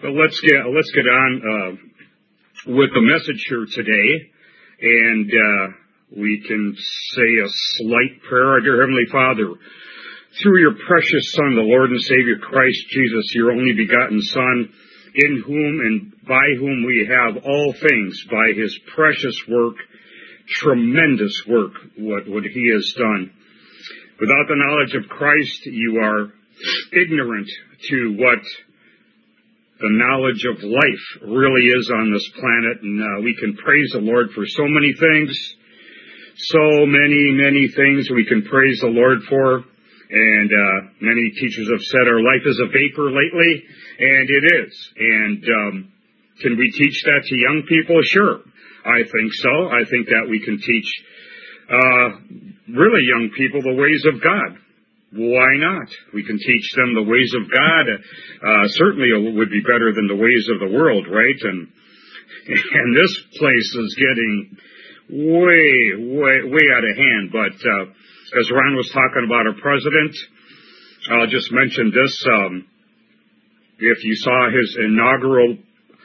But let's get on with the message here today, and we can say a slight prayer. Dear Heavenly Father, through your precious Son, the Lord and Savior Christ Jesus, your only begotten Son, in whom and by whom we have all things, by his precious work, tremendous work, what he has done. Without the knowledge of Christ, you are ignorant to what the knowledge of life really is on this planet, and we can praise the Lord for so many things, so many things we can praise the Lord for, and many teachers have said our life is a vapor lately, and it is. And can we teach that to young people? Sure, I think so. I think that we can teach really young people the ways of God. Why not? We can teach them the ways of God. Certainly it would be better than the ways of the world, right? And this place is getting way out of hand. But as Ron was talking about our president, I'll just mention this. If you saw his inaugural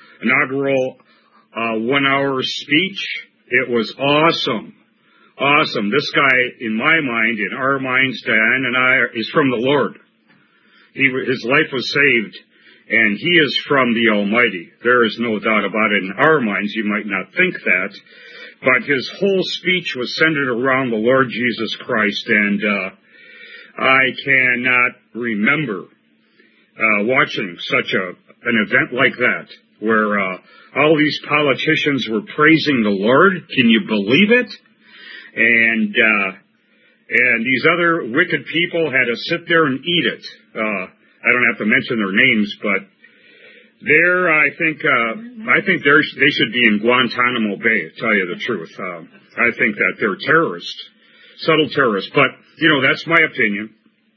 1-hour speech, it was awesome. Awesome. This guy, in my mind, in our minds, Diane and I, is from the Lord. His life was saved, and he is from the Almighty. There is no doubt about it. In our minds, you might not think that, but his whole speech was centered around the Lord Jesus Christ, and I cannot remember watching such an event like that, where all these politicians were praising the Lord. Can you believe it? And these other wicked people had to sit there and eat it. I don't have to mention their names, but I think they should be in Guantanamo Bay, to tell you the truth. I think that they're terrorists, subtle terrorists. But, that's my opinion.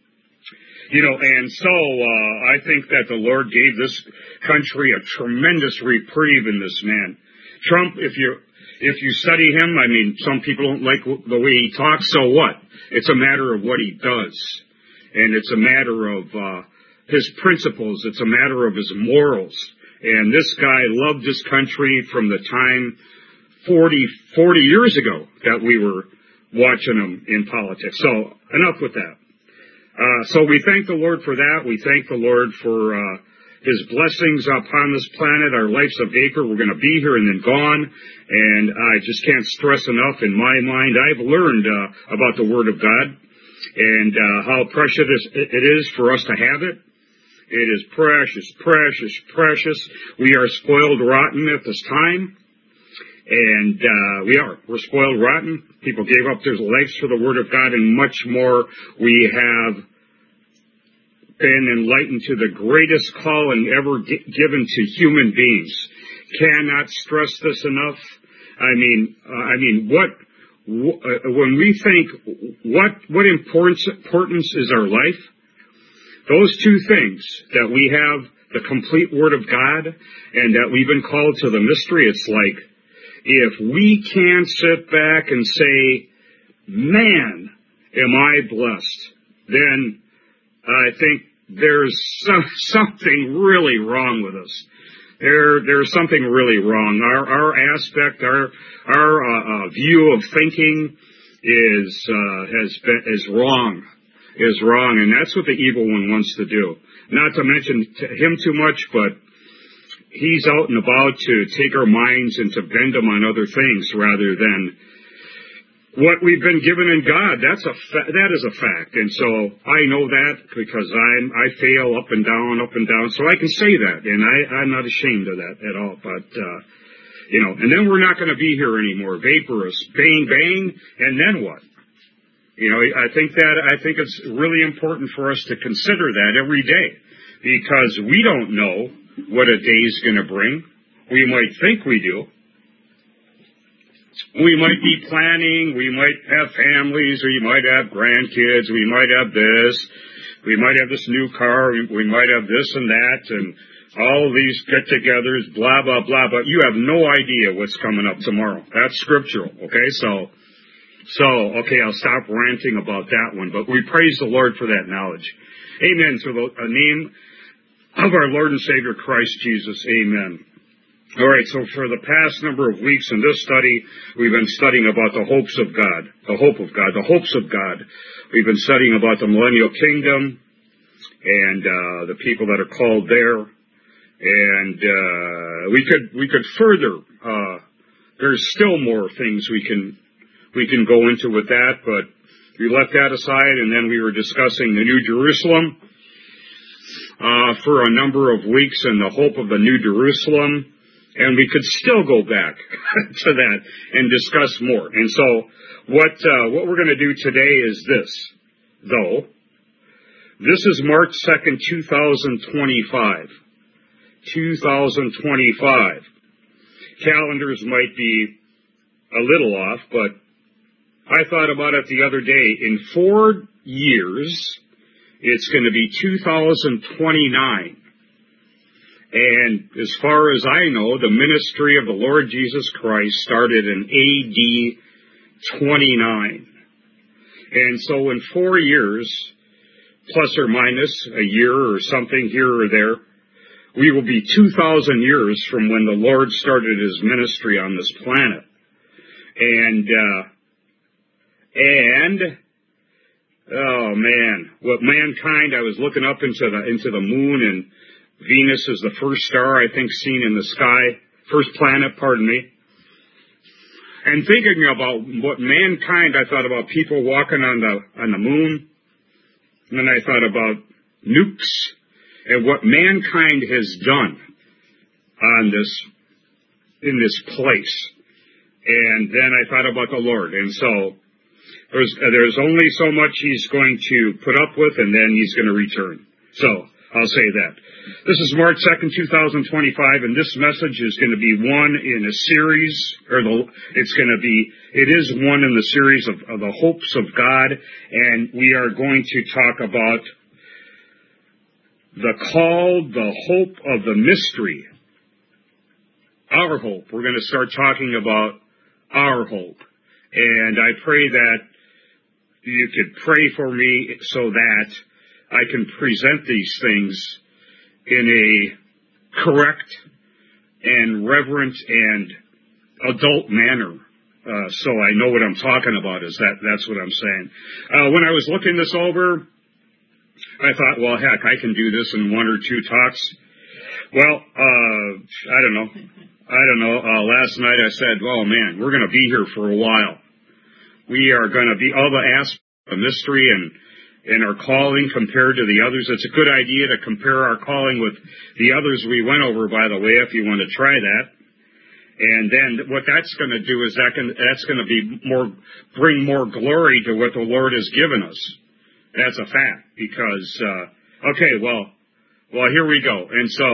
And so I think that the Lord gave this country a tremendous reprieve in this man. Trump, if you study him, I mean, some people don't like the way he talks, so what? It's a matter of what he does. And it's a matter of his principles. It's a matter of his morals. And this guy loved this country from the time 40 years ago that we were watching him in politics. So enough with that. So we thank the Lord for that. We thank the Lord for his blessings upon this planet. Our life's a vapor. We're going to be here and then gone. And I just can't stress enough in my mind. I've learned about the Word of God and how precious it is for us to have it. It is precious, precious, precious. We are spoiled rotten at this time. And we're spoiled rotten. People gave up their lives for the Word of God and much more. We have been enlightened to the greatest calling ever given to human beings. Cannot stress this enough. I mean, when we think what importance is our life, those two things, that we have the complete Word of God and that we've been called to the mystery, it's like, if we can't sit back and say, man, am I blessed, then I think there's something really wrong with us. There's something really wrong. Our aspect, our view of thinking is wrong, and that's what the evil one wants to do. Not to mention him too much, but he's out and about to take our minds and to bend them on other things rather than what we've been given in God. That is a fact. And so I know that because I fail up and down, so I can say that, and I'm not ashamed of that at all. But and then we're not going to be here anymore, vaporous, bang bang, and then what? I think it's really important for us to consider that every day, because we don't know what a day's going to bring. We might think we do. We might be planning, we might have families, we might have grandkids, we might have this, we might have this new car, we might have this and that, and all of these get-togethers, blah, blah, blah, but you have no idea what's coming up tomorrow. That's scriptural, okay? So, I'll stop ranting about that one, but we praise the Lord for that knowledge. Amen. So of our Lord and Savior Christ Jesus. Amen. All right, so for the past number of weeks in this study, we've been studying about the hopes of God, the hope of God, the hopes of God. We've been studying about the millennial kingdom and the people that are called there. And we could further. There's still more things we can go into with that, but we left that aside, and then we were discussing the New Jerusalem for a number of weeks and the hope of the New Jerusalem. And we could still go back to that and discuss more. And so what we're going to do today is this, though. This is March 2nd, 2025. 2025. Calendars might be a little off, but I thought about it the other day. In 4 years, it's going to be 2029. And as far as I know, the ministry of the Lord Jesus Christ started in AD 29. And so in 4 years, plus or minus a year or something here or there, we will be 2,000 years from when the Lord started his ministry on this planet. And oh man, what mankind, I was looking up into the moon, and Venus is the first star, I think, seen in the sky. First planet, pardon me. And thinking about what mankind, I thought about people walking on the moon. And then I thought about nukes and what mankind has done in this place. And then I thought about the Lord. And so there's only so much he's going to put up with, and then he's going to return. So I'll say that. This is March 2nd, 2025, and this message is going to be one in a series, it is one in the series of the hopes of God, and we are going to talk about the call, the hope of the mystery. Our hope. We're going to start talking about our hope. And I pray that you could pray for me so that I can present these things in a correct and reverent and adult manner. So I know what I'm talking about. That's what I'm saying. When I was looking this over, I thought, well, heck, I can do this in 1 or 2 talks. Well, I don't know. Last night I said, oh man, we're going to be here for a while. We are going to be all the aspects of mystery and our calling compared to the others. It's a good idea to compare our calling with the others we went over, by the way, if you want to try that. And then what that's going to do is that's going to be bring more glory to what the Lord has given us. That's a fact. Because well, here we go. And so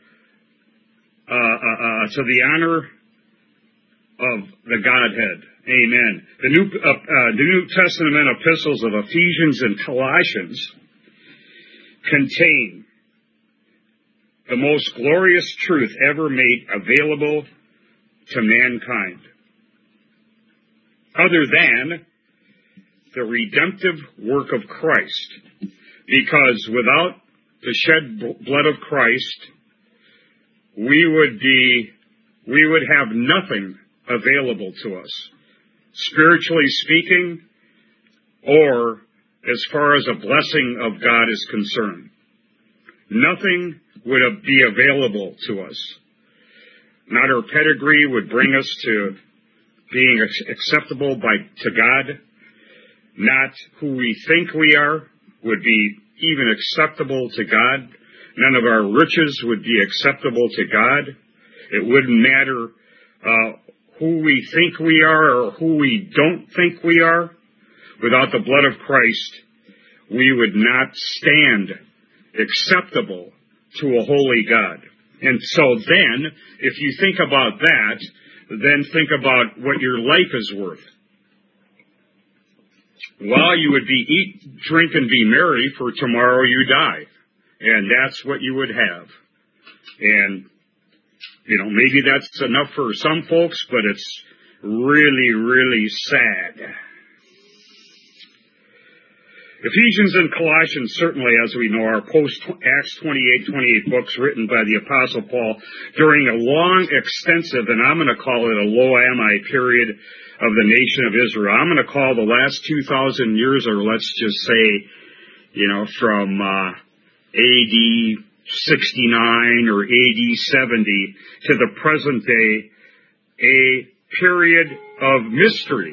to the honor of the Godhead. Amen. The New Testament epistles of Ephesians and Colossians contain the most glorious truth ever made available to mankind, other than the redemptive work of Christ. Because without the shed blood of Christ, we would have nothing available to us, spiritually speaking, or as far as a blessing of God is concerned. Nothing would be available to us. Not our pedigree would bring us to being acceptable to God. Not who we think we are would be even acceptable to God. None of our riches would be acceptable to God. It wouldn't matter who we think we are or who we don't think we are. Without the blood of Christ, we would not stand acceptable to a holy God. And so then, if you think about that, then think about what your life is worth. Well, you would be eat, drink, and be merry, for tomorrow you die. And that's what you would have. And, maybe that's enough for some folks, but it's really, really sad. Ephesians and Colossians, certainly, as we know, are post-Acts 28 books written by the Apostle Paul during a long, extensive, and I'm going to call it a Lo-Ami period of the nation of Israel. I'm going to call the last 2,000 years, or let's just say, from AD 69 or AD 70 to the present day, a period of mystery.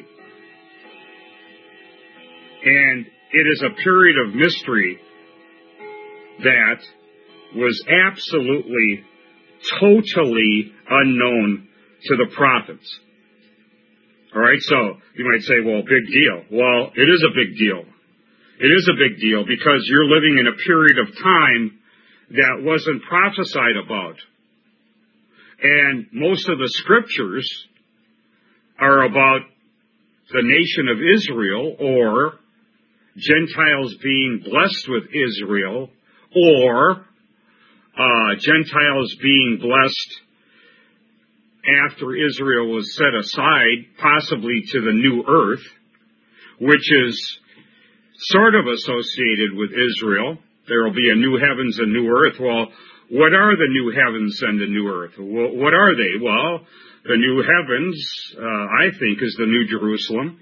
And it is a period of mystery that was absolutely, totally unknown to the prophets. All right, so you might say, well, big deal. Well, it is a big deal. It is a big deal because you're living in a period of time that wasn't prophesied about. And most of the scriptures are about the nation of Israel, or Gentiles being blessed with Israel, or Gentiles being blessed after Israel was set aside, possibly to the new earth, which is sort of associated with Israel. There will be a new heavens and new earth. Well, what are the new heavens and the new earth? What are they? Well, the new heavens, I think, is the New Jerusalem.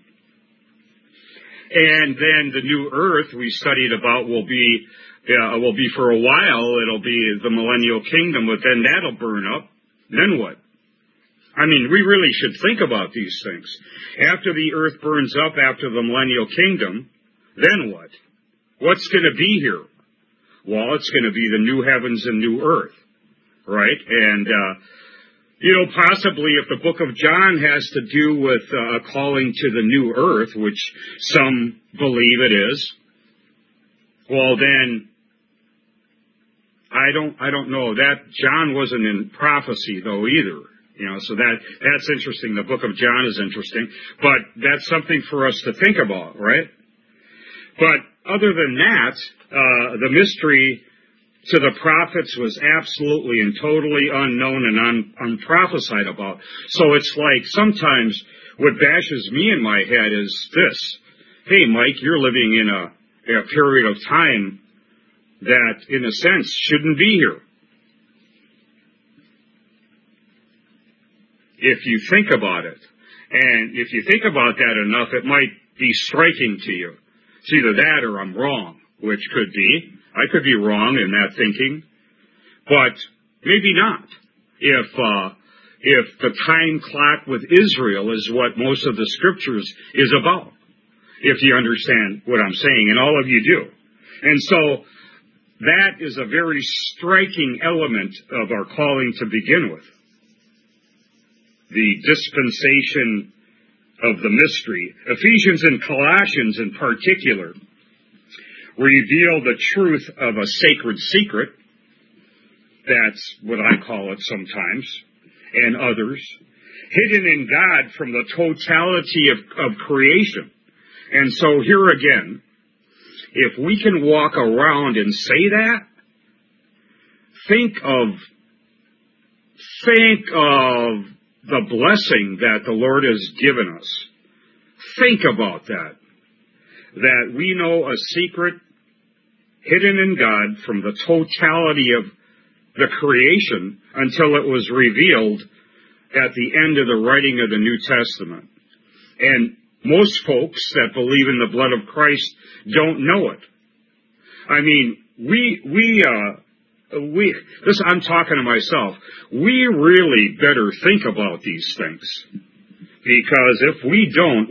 And then the new earth we studied about will be for a while, it'll be the millennial kingdom, but then that'll burn up. Then what? I mean, we really should think about these things. After the earth burns up, after the millennial kingdom, then what? What's going to be here? Well, it's going to be the new heavens and new earth, right? And, possibly if the book of John has to do with a calling to the new earth, which some believe it is, well then, I don't know. That John wasn't in prophecy though either. So that's interesting. The book of John is interesting, but that's something for us to think about, right? But other than that, the mystery to the prophets was absolutely and totally unknown and unprophesied about. So it's like sometimes what bashes me in my head is this: hey, Mike, you're living in a period of time that, in a sense, shouldn't be here. If you think about it. And if you think about that enough, it might be striking to you. It's either that or I'm wrong, which could be. I could be wrong in that thinking, but maybe not. If the time clock with Israel is what most of the scriptures is about, if you understand what I'm saying, and all of you do. And so that is a very striking element of our calling to begin with. The dispensation of the mystery. Ephesians and Colossians in particular reveal the truth of a sacred secret. That's what I call it sometimes, and others. Hidden in God from the totality of creation. And so here again, if we can walk around and say that, think of the blessing that the Lord has given us. Think about that. That we know a secret hidden in God from the totality of the creation until it was revealed at the end of the writing of the New Testament. And most folks that believe in the blood of Christ don't know it. I mean, I'm talking to myself. We really better think about these things, because if we don't,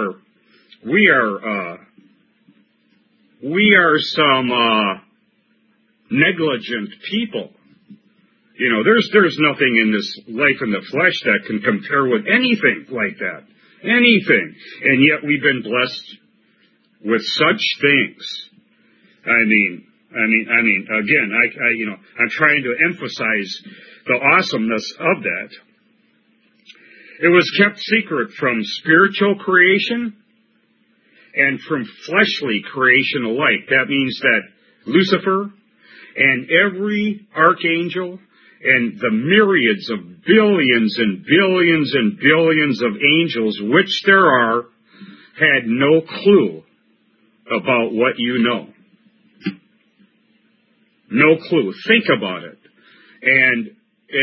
we are some negligent people. There's nothing in this life in the flesh that can compare with anything like that. Anything. And yet we've been blessed with such things. I mean, again, I'm trying to emphasize the awesomeness of that. It was kept secret from spiritual creation and from fleshly creation alike. That means that Lucifer and every archangel and the myriads of billions and billions and billions of angels, which there are, had no clue about what you know. No clue. Think about it. And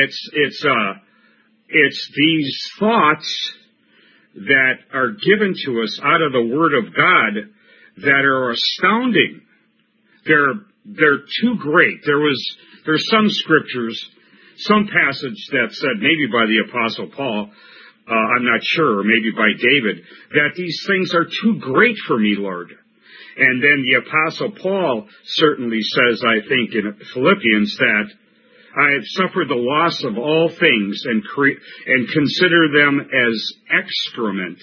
it's these thoughts that are given to us out of the Word of God that are astounding. They're too great. There's some scriptures, some passage that said, maybe by the Apostle Paul, I'm not sure, or maybe by David, that these things are too great for me, Lord. And then the Apostle Paul certainly says, I think, in Philippians, that I have suffered the loss of all things and consider them as excrement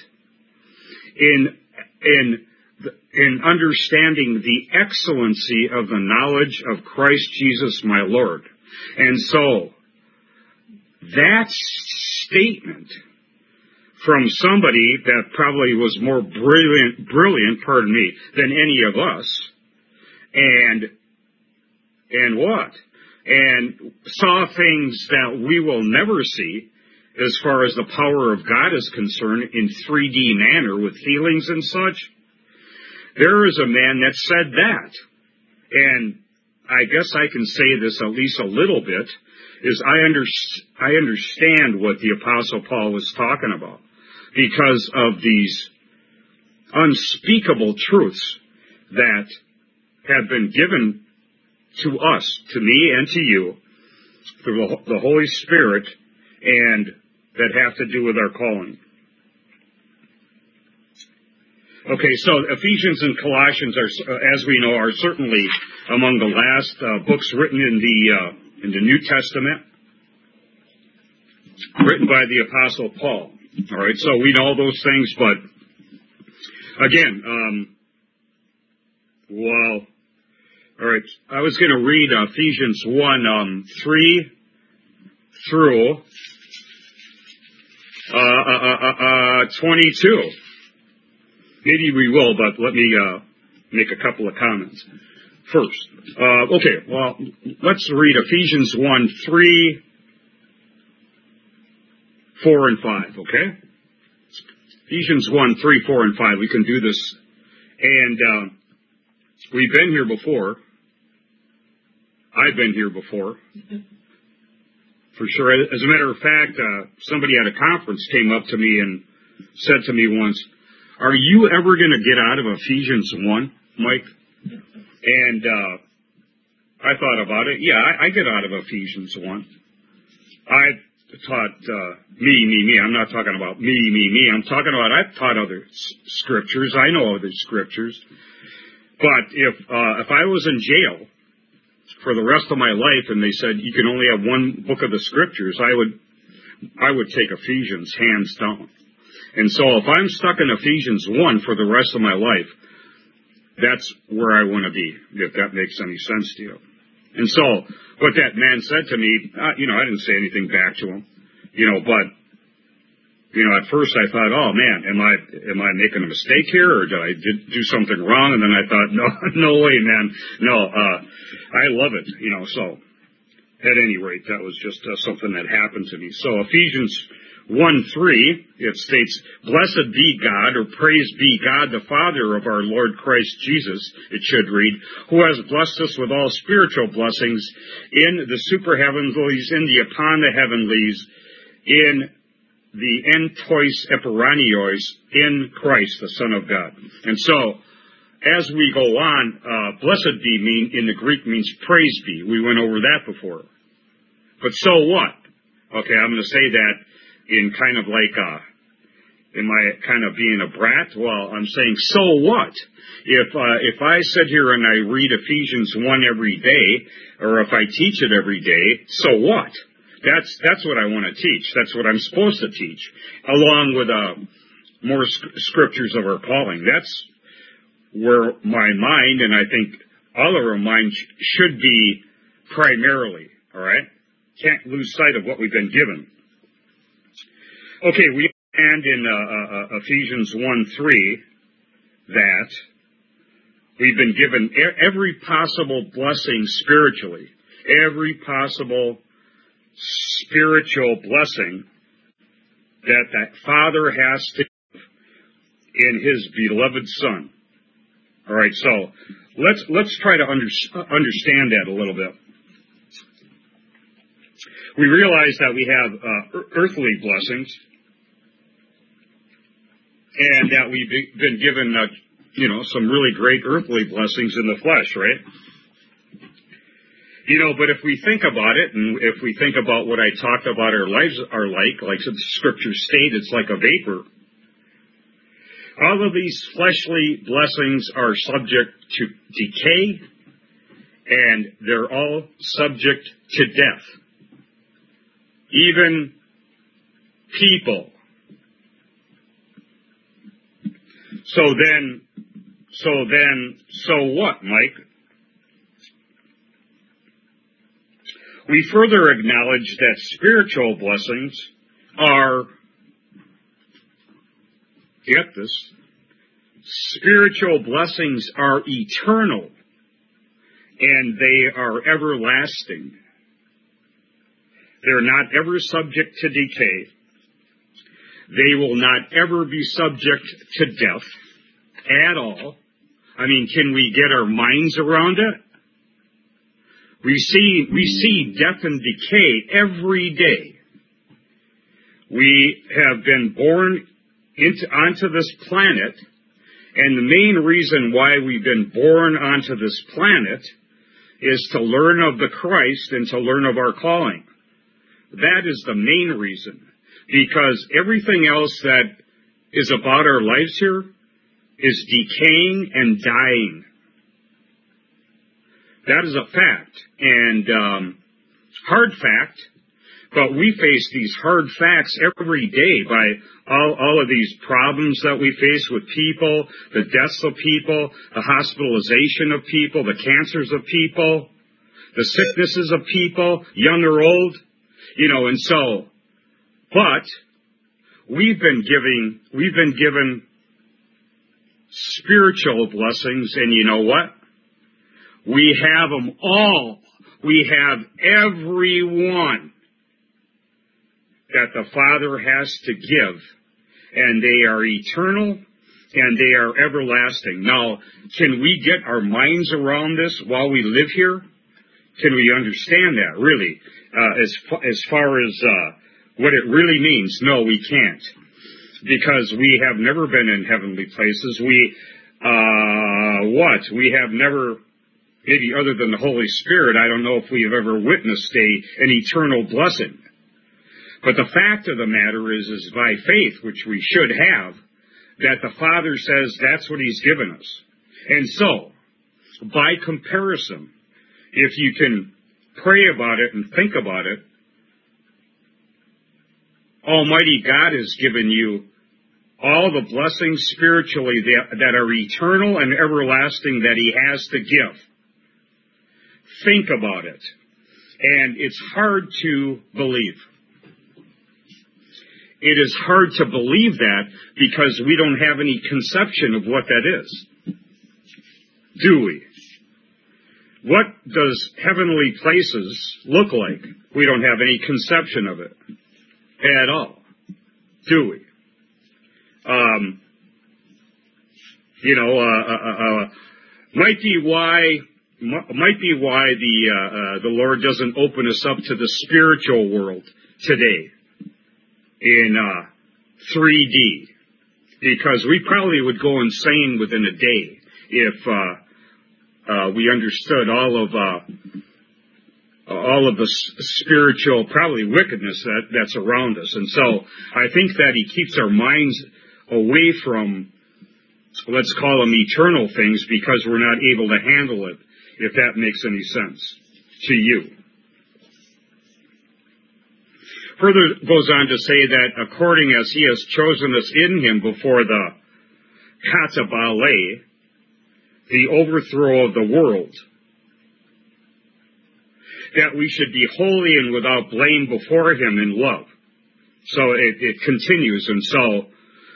in understanding the excellency of the knowledge of Christ Jesus my Lord. And so, that statement from somebody that probably was more brilliant, than any of us, and what? And saw things that we will never see as far as the power of God is concerned in 3D manner with healings and such. There is a man that said that. And I guess I can say this at least a little bit, is I understand what the Apostle Paul was talking about because of these unspeakable truths that have been given to us, to me and to you, through the Holy Spirit, and that have to do with our calling. Okay, so Ephesians and Colossians are, as we know, are certainly among the last books written in the New Testament, written by the Apostle Paul. All right, so we know those things, but again, all right, I was going to read Ephesians 1, 3 through 22. Maybe we will, but let me make a couple of comments first. Okay, well, let's read Ephesians 1, 3, 4, and 5, okay? Ephesians 1, 3, 4, and 5. We can do this. And we've been here before. I've been here before. For sure. As a matter of fact, somebody at a conference came up to me and said to me once, "Are you ever going to get out of Ephesians 1, Mike?" And I thought about it. Yeah, I get out of Ephesians 1. I taught me. I'm not talking about me. I'm talking about I've taught other scriptures. I know other scriptures. But if I was in jail for the rest of my life and they said you can only have one book of the scriptures, I would take Ephesians hands down. And so if I'm stuck in Ephesians 1 for the rest of my life, that's where I want to be, if that makes any sense to you. And so what that man said to me, I didn't say anything back to him, but at first I thought, oh man, am I making a mistake here, or did I do something wrong? And then I thought, no way, man. No, I love it, so at any rate, that was just something that happened to me. So Ephesians 1:3, it states, "Blessed be God," or "Praise be God, the Father of our Lord Christ Jesus," it should read, "who has blessed us with all spiritual blessings in the super heavenlies, upon the heavenlies, in the entois eperanios, in Christ, the Son of God." And so, as we go on, blessed be in the Greek means praise be. We went over that before. But so what? Okay, I'm going to say that in kind of like, am I kind of being a brat? Well, I'm saying, so what? If I sit here and I read Ephesians 1 every day, or if I teach it every day, so what? That's what I want to teach. That's what I'm supposed to teach, along with more scriptures of our calling. That's where my mind, and I think all of our mind, should be primarily, all right? Can't lose sight of what we've been given. Okay, we understand in Ephesians 1:3 that we've been given every possible blessing spiritually, every possible spiritual blessing that Father has to give in His beloved Son. All right, so let's try to understand that a little bit. We realize that we have earthly blessings, and that we've been given, some really great earthly blessings in the flesh, right? But if we think about it, and if we think about what I talked about our lives are like the scriptures state, it's like a vapor. All of these fleshly blessings are subject to decay, and they're all subject to death. Even people. So what, Mike? We further acknowledge that spiritual blessings are, get this, spiritual blessings are eternal, and they are everlasting. They're not ever subject to decay. They will not ever be subject to death at all. I mean, can we get our minds around it? We see death and decay every day. We have been born onto this planet, and the main reason why we've been born onto this planet is to learn of the Christ and to learn of our calling. That is the main reason, because everything else that is about our lives here is decaying and dying. That is a fact, and hard fact, but we face these hard facts every day by all of these problems that we face with people, the deaths of people, the hospitalization of people, the cancers of people, the sicknesses of people, young or old. And so, but we've been given spiritual blessings, and you know what? We have them all. We have every one that the Father has to give, and they are eternal, and they are everlasting. Now, can we get our minds around this while we live here? Can we understand that, really? As far as what it really means, no, we can't. Because we have never been in heavenly places. We have never, maybe other than the Holy Spirit, I don't know if we have ever witnessed an eternal blessing. But the fact of the matter is by faith, which we should have, that the Father says that's what He's given us. And so, by comparison, if you can pray about it and think about it, Almighty God has given you all the blessings spiritually that are eternal and everlasting that He has to give. Think about it. And it's hard to believe. It is hard to believe that because we don't have any conception of what that is. Do we? What does heavenly places look like? We don't have any conception of it at all. Do we? Might be why the Lord doesn't open us up to the spiritual world today in 3D, because we probably would go insane within a day if we understood all of the spiritual, probably wickedness that's around us. And so I think that He keeps our minds away from, let's call them eternal things, because we're not able to handle it, if that makes any sense to you. Further goes on to say that according as He has chosen us in Him before the katabale, the overthrow of the world, that we should be holy and without blame before Him in love. So it continues, and so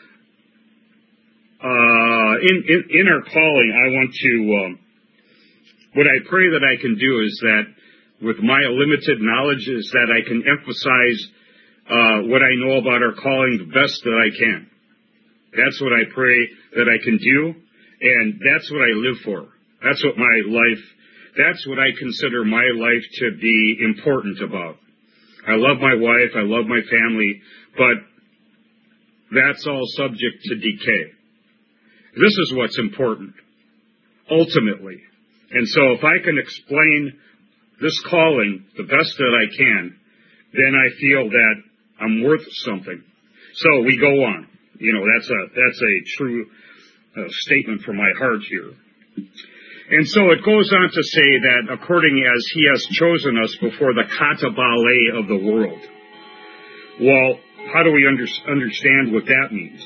in our calling, I want to, what I pray that I can do is that with my limited knowledge is that I can emphasize what I know about our calling the best that I can. That's what I pray that I can do, And that's what I live for. That's what I consider my life to be important about. I love my wife, I love my family, but that's all subject to decay. This is what's important, ultimately. And so if I can explain this calling the best that I can, then I feel that I'm worth something. So we go on. That's a true statement from my heart here. And so it goes on to say that according as he has chosen us before the kata bale of the world. Well, how do we understand what that means?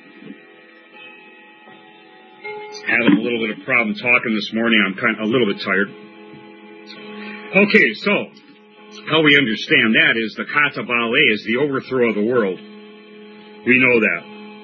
Having a little bit of problem talking this morning. I'm kind of a little bit tired. Okay, so how we understand that is the kata bale is the overthrow of the world. We know that.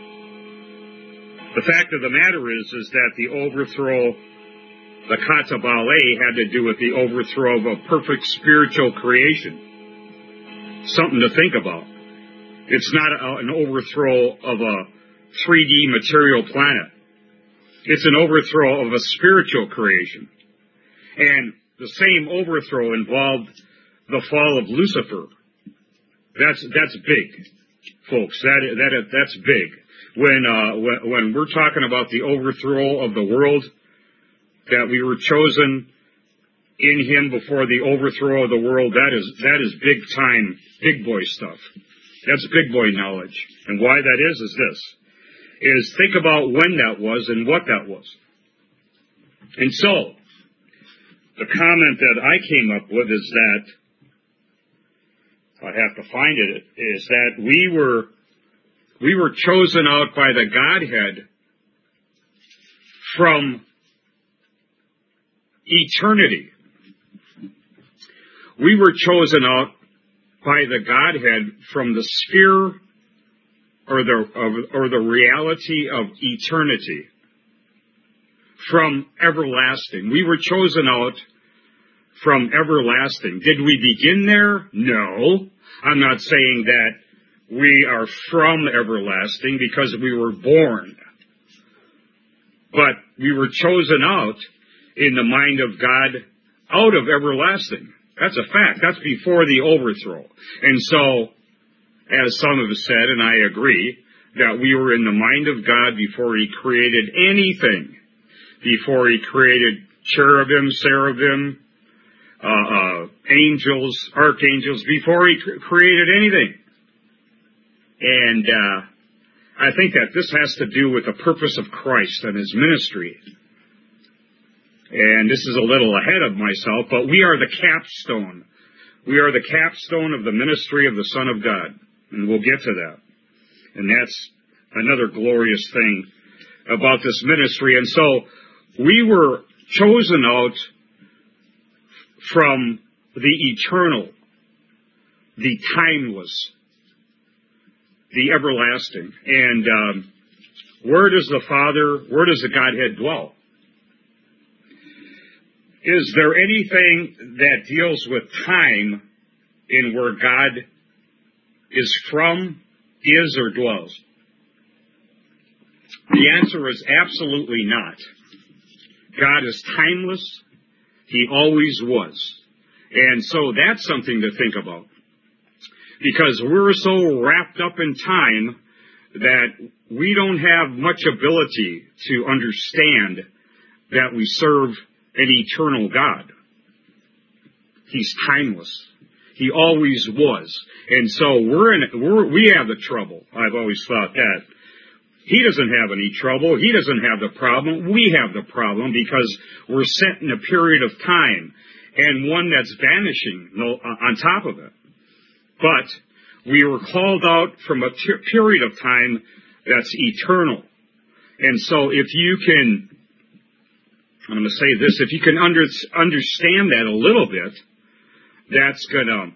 The fact of the matter is that the overthrow, the kata bale, had to do with the overthrow of a perfect spiritual creation. Something to think about. It's not an overthrow of a 3D material planet. It's an overthrow of a spiritual creation. And the same overthrow involved the fall of Lucifer. That's big, folks. That's big. When we're talking about the overthrow of the world, that we were chosen in him before the overthrow of the world, that is big time, big boy stuff. That's big boy knowledge. And why that is this, think about when that was and what that was. And so, the comment that I came up with is that, I have to find it, is that we were chosen out by the Godhead from eternity. We were chosen out by the Godhead from the sphere or the reality of eternity, from everlasting. We were chosen out from everlasting. Did we begin there? No. I'm not saying that we are from everlasting because we were born. But we were chosen out in the mind of God out of everlasting. That's a fact. That's before the overthrow. And so, as some have said, and I agree, that we were in the mind of God before he created anything. Before he created cherubim, seraphim, angels, archangels, before he created anything. And I think that this has to do with the purpose of Christ and his ministry. And this is a little ahead of myself, but we are the capstone. We are the capstone of the ministry of the Son of God. And we'll get to that. And that's another glorious thing about this ministry. And so we were chosen out from the eternal, the timeless, the everlasting. And where does the Godhead dwell? Is there anything that deals with time in where God is from, is, or dwells? The answer is absolutely not. God is timeless. He always was. And so that's something to think about. Because we're so wrapped up in time that we don't have much ability to understand that we serve an eternal God. He's timeless. He always was. And so we have the trouble. I've always thought that. He doesn't have any trouble. He doesn't have the problem. We have the problem because we're set in a period of time and one that's vanishing on top of it. But we were called out from a period of time that's eternal. And so if you can, I'm going to say this, if you can understand that a little bit, that's gonna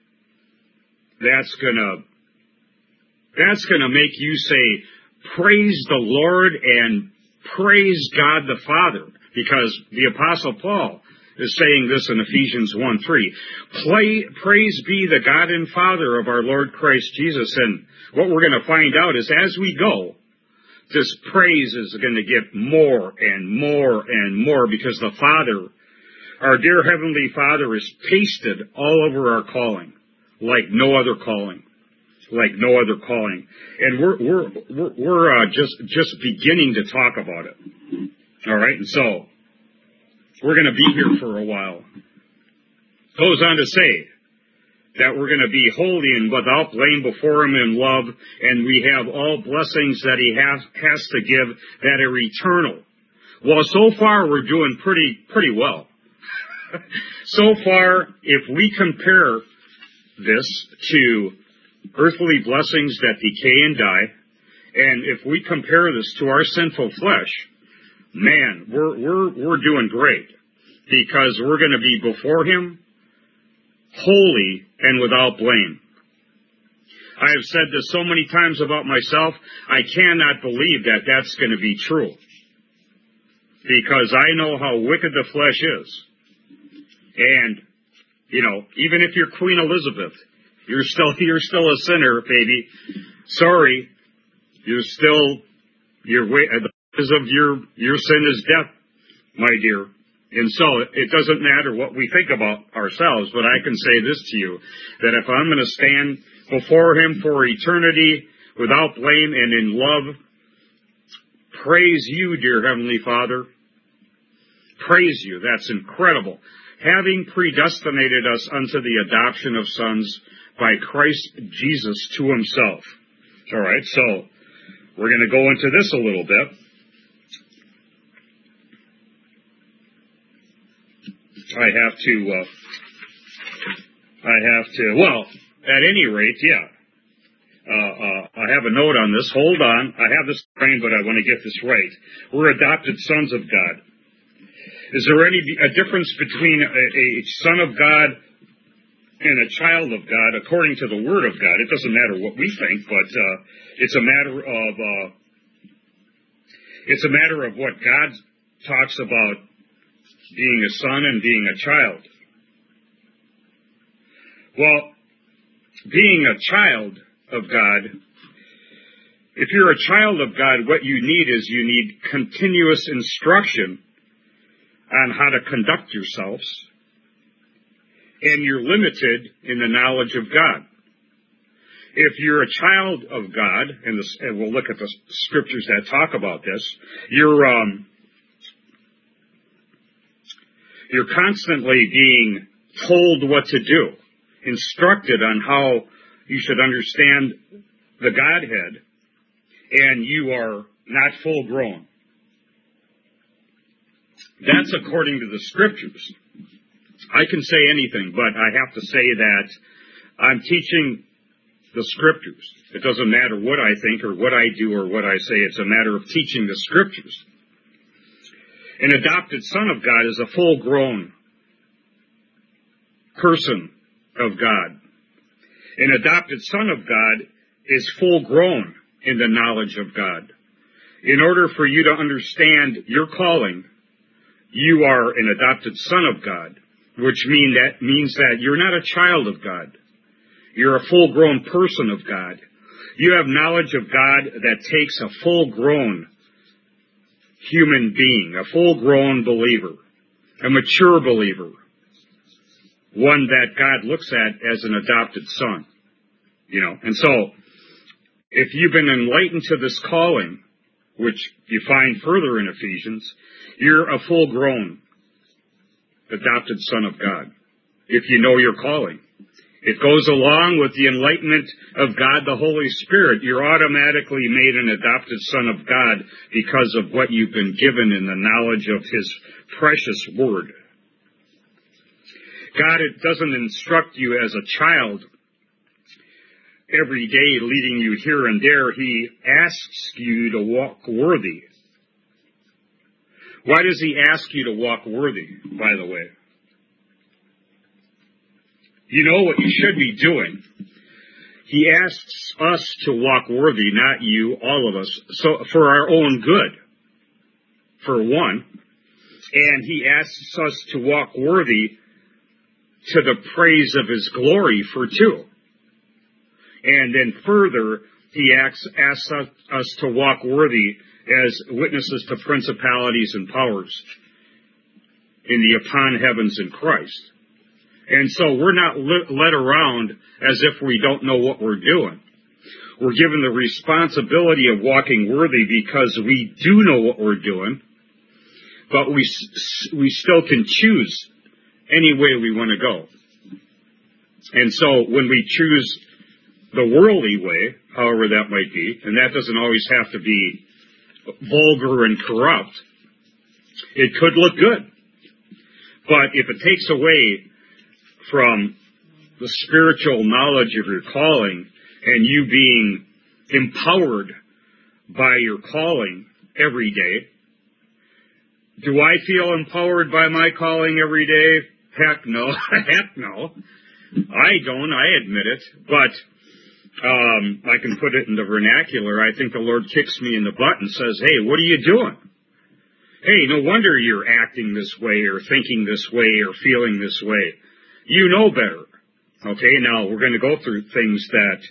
make you say, praise the Lord and praise God the Father, because the Apostle Paul is saying this in Ephesians 1:3. Praise be the God and Father of our Lord Christ Jesus. And what we're going to find out is as we go this praise is going to get more and more and more because the Father, our dear Heavenly Father, is pasted all over our calling like no other calling. Like no other calling. And we're just beginning to talk about it. All right? And so, we're going to be here for a while. Goes on to say that we're going to be holy and without blame before Him in love, and we have all blessings that He has to give that are eternal. Well, so far we're doing pretty well. So far, if we compare this to earthly blessings that decay and die, and if we compare this to our sinful flesh, man, we're doing great, because we're going to be before Him holy and without blame. I have said this so many times about myself, I cannot believe that that's going to be true, because I know how wicked the flesh is. And, you know, even if you're Queen Elizabeth, you're still a sinner, baby. Sorry, your sin is death, my dear. And so it doesn't matter what we think about ourselves, but I can say this to you, that if I'm going to stand before Him for eternity without blame and in love, praise You, dear Heavenly Father. Praise You. That's incredible. Having predestinated us unto the adoption of sons by Christ Jesus to Himself. All right, so we're going to go into this a little bit. I have to, well, at any rate, yeah. I have a note on this. Hold on. I have this framed, but I want to get this right. We're adopted sons of God. Is there a difference between a son of God and a child of God according to the Word of God? It doesn't matter what we think, but it's a matter of what God talks about being a son and being a child. Well, being a child of God, if you're a child of God, what you need continuous instruction on how to conduct yourselves, and you're limited in the knowledge of God. If you're a child of God, and we'll look at the scriptures that talk about this, you're constantly being told what to do, instructed on how you should understand the Godhead, and you are not full grown. That's according to the scriptures. I can say anything, but I have to say that I'm teaching the scriptures. It doesn't matter what I think or what I do or what I say. It's a matter of teaching the scriptures. An adopted son of God is a full-grown person of God. An adopted son of God is full-grown in the knowledge of God. In order for you to understand your calling, you are an adopted son of God, which means that you're not a child of God. You're a full-grown person of God. You have knowledge of God that takes a full-grown human being, a full-grown believer, a mature believer, one that God looks at as an adopted son. You know, and so, if you've been enlightened to this calling, which you find further in Ephesians, you're a full-grown adopted son of God, if you know your calling. It goes along with the enlightenment of God the Holy Spirit. You're automatically made an adopted son of God because of what you've been given in the knowledge of His precious Word. God doesn't instruct you as a child every day, leading you here and there. He asks you to walk worthy. Why does He ask you to walk worthy, by the way? You know what you should be doing. He asks us to walk worthy, not you, all of us, so for our own good, for one. And He asks us to walk worthy to the praise of His glory, for two. And then further, He asks us to walk worthy as witnesses to principalities and powers in the upon heavens in Christ. And so we're not led around as if we don't know what we're doing. We're given the responsibility of walking worthy because we do know what we're doing, but we still can choose any way we want to go. And so when we choose the worldly way, however that might be, and that doesn't always have to be vulgar and corrupt, it could look good. But if it takes away from the spiritual knowledge of your calling and you being empowered by your calling every day, do I feel empowered by my calling every day? Heck no. Heck no. I don't. I admit it. But I can put it in the vernacular. I think the Lord kicks me in the butt and says, hey, what are you doing? Hey, no wonder you're acting this way or thinking this way or feeling this way. You know better. Okay, now we're going to go through things that,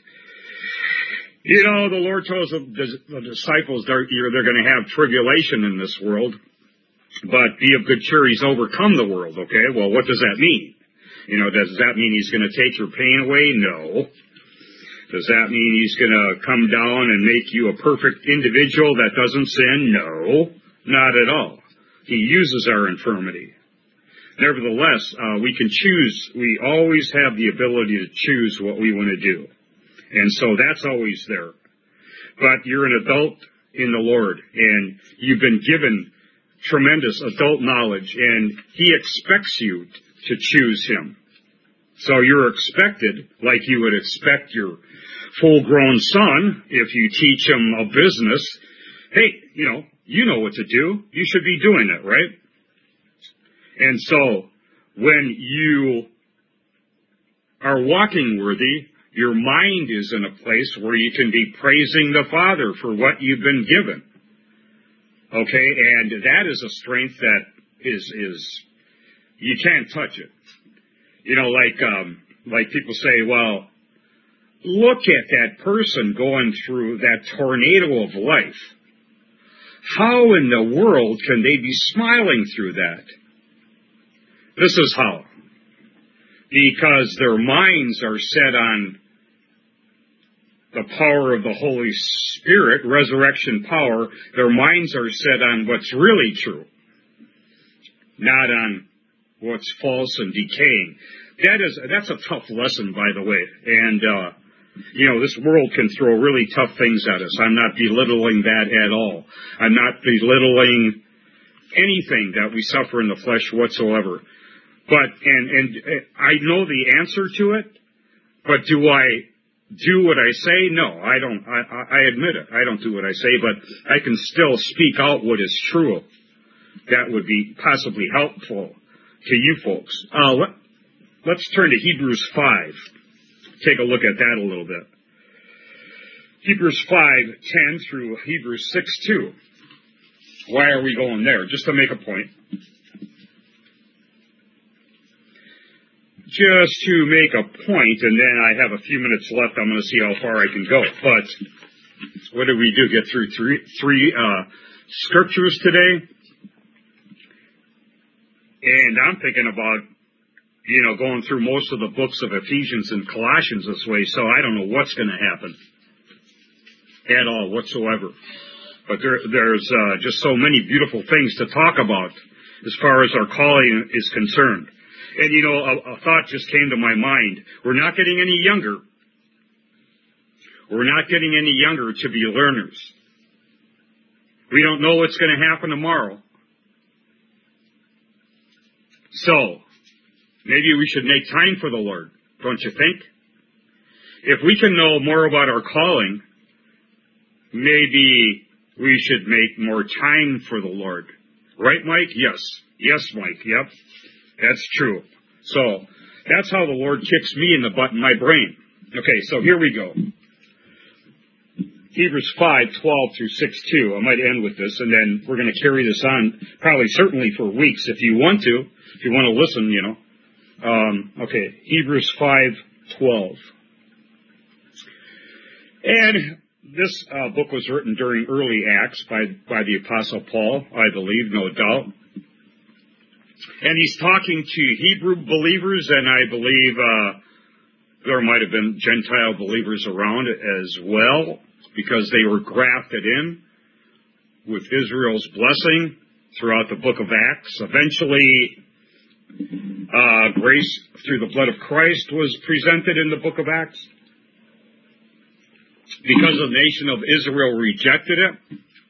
the Lord tells the disciples they're going to have tribulation in this world, but be of good cheer, he's overcome the world. Okay, well, what does that mean? Does that mean he's going to take your pain away? No. Does that mean he's going to come down and make you a perfect individual that doesn't sin? No, not at all. He uses our infirmity. Nevertheless, we can choose. We always have the ability to choose what we want to do. And so that's always there. But you're an adult in the Lord, and you've been given tremendous adult knowledge, and he expects you to choose him. So you're expected, like you would expect your full-grown son, if you teach him a business, hey, you know what to do. You should be doing it, right? And so, when you are walking worthy, your mind is in a place where you can be praising the Father for what you've been given. Okay, and that is a strength that is you can't touch it. Like people say, well, look at that person going through that tornado of life. How in the world can they be smiling through that? This is how. Because their minds are set on the power of the Holy Spirit, resurrection power. Their minds are set on what's really true, not on what's false and decaying. That's a tough lesson, by the way. And, this world can throw really tough things at us. I'm not belittling that at all. I'm not belittling anything that we suffer in the flesh whatsoever. But, and I know the answer to it, but do I do what I say? No, I don't. I admit it. I don't do what I say, but I can still speak out what is true. That would be possibly helpful to you folks. Let's turn to Hebrews 5. Take a look at that a little bit. Hebrews 5:10 through Hebrews 6:2. Why are we going there? Just to make a point. Just to make a point, and then I have a few minutes left. I'm going to see how far I can go. But what did we do? Get through three scriptures today? And I'm thinking about, going through most of the books of Ephesians and Colossians this way, so I don't know what's going to happen at all whatsoever. But there's just so many beautiful things to talk about as far as our calling is concerned. And, a thought just came to my mind. We're not getting any younger. We're not getting any younger to be learners. We don't know what's going to happen tomorrow. So, maybe we should make time for the Lord, don't you think? If we can know more about our calling, maybe we should make more time for the Lord. Right, Mike? Yes. Yes, Mike. Yep. That's true. So, that's how the Lord kicks me in the butt in my brain. Okay, so here we go. Hebrews 5:12 through 6:2. I might end with this, and then we're going to carry this on, certainly for weeks, if you want to listen, Okay, Hebrews 5:12. And This book was written during early Acts by the Apostle Paul, I believe, no doubt. And he's talking to Hebrew believers, and I believe there might have been Gentile believers around as well, because they were grafted in with Israel's blessing throughout the book of Acts. Eventually, grace through the blood of Christ was presented in the book of Acts. Because the nation of Israel rejected it.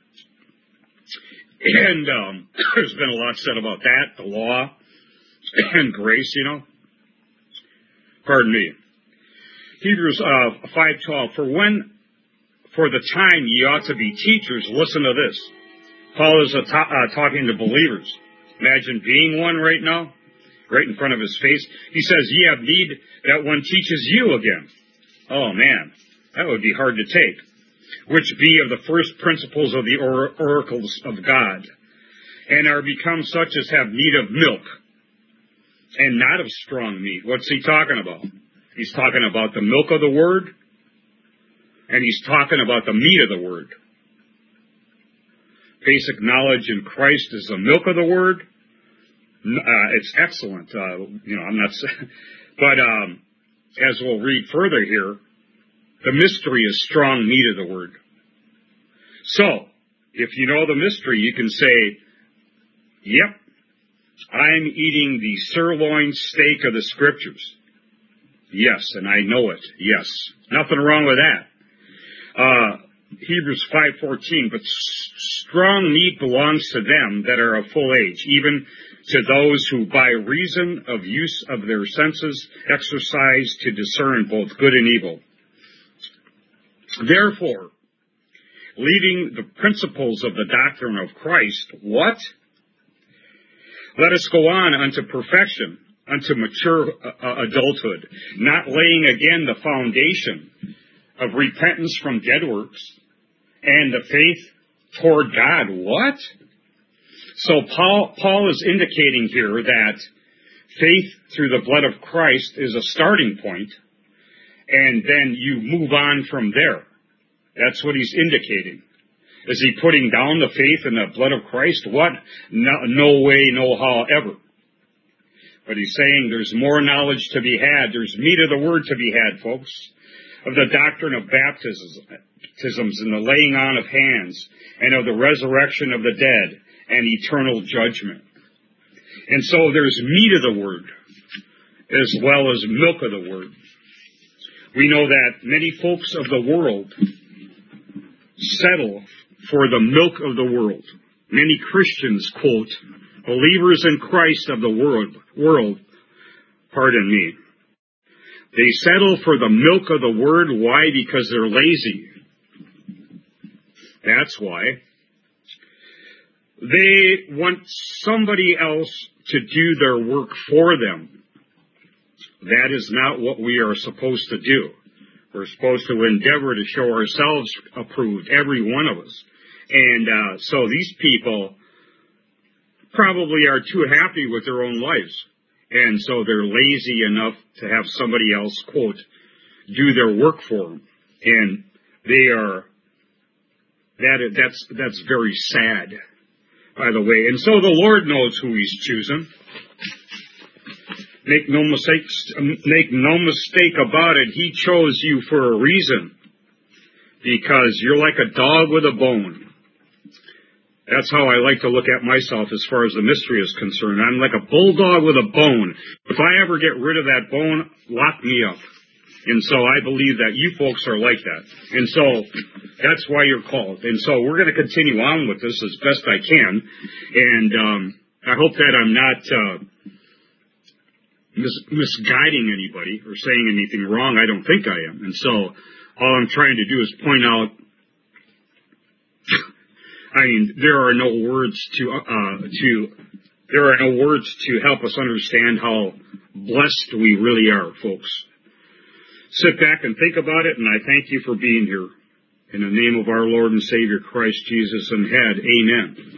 And there's been a lot said about that, the law and grace, Pardon me. Hebrews 5:12, for the time ye ought to be teachers, listen to this. Paul is talking to believers. Imagine being one right now, right in front of his face. He says, ye have need that one teaches you again. Oh, man, that would be hard to take. Which be of the first principles of the oracles of God, and are become such as have need of milk, and not of strong meat. What's he talking about? He's talking about the milk of the Word, and he's talking about the meat of the Word. Basic knowledge in Christ is the milk of the Word. It's excellent. I'm not saying, but as we'll read further here, the mystery is strong meat of the Word. So, if you know the mystery, you can say, yep, I'm eating the sirloin steak of the Scriptures. Yes, and I know it. Yes. Nothing wrong with that. Hebrews 5:14, but strong meat belongs to them that are of full age, even to those who by reason of use of their senses exercise to discern both good and evil. Therefore, leaving the principles of the doctrine of Christ, what? Let us go on unto perfection, unto mature adulthood, not laying again the foundation of repentance from dead works and the faith toward God. What? So Paul is indicating here that faith through the blood of Christ is a starting point, and then you move on from there. That's what he's indicating. Is he putting down the faith in the blood of Christ? What? No way, no how, ever. But he's saying there's more knowledge to be had. There's meat of the Word to be had, folks. Of the doctrine of baptisms and the laying on of hands, and of the resurrection of the dead and eternal judgment. And so there's meat of the Word as well as milk of the Word. We know that many folks of the world settle for the milk of the world. Many Christians, quote, believers in Christ of the world, pardon me, they settle for the milk of the Word. Why? Because they're lazy. That's why. They want somebody else to do their work for them. That is not what we are supposed to do. We're supposed to endeavor to show ourselves approved, every one of us. And so these people probably are too happy with their own lives. And so they're lazy enough to have somebody else, quote, do their work for them. And they are, that's very sad, by the way. And so the Lord knows who He's choosing. Make no mistake about it. He chose you for a reason. Because you're like a dog with a bone. That's how I like to look at myself as far as the mystery is concerned. I'm like a bulldog with a bone. If I ever get rid of that bone, lock me up. And so I believe that you folks are like that. And so that's why you're called. And so we're going to continue on with this as best I can. And I hope that I'm not misguiding anybody or saying anything wrong. I don't think I am. And so all I'm trying to do is point out, I mean, there are no words to help us understand how blessed we really are, folks. Sit back and think about it, and I thank you for being here. In the name of our Lord and Savior Christ Jesus and head, amen.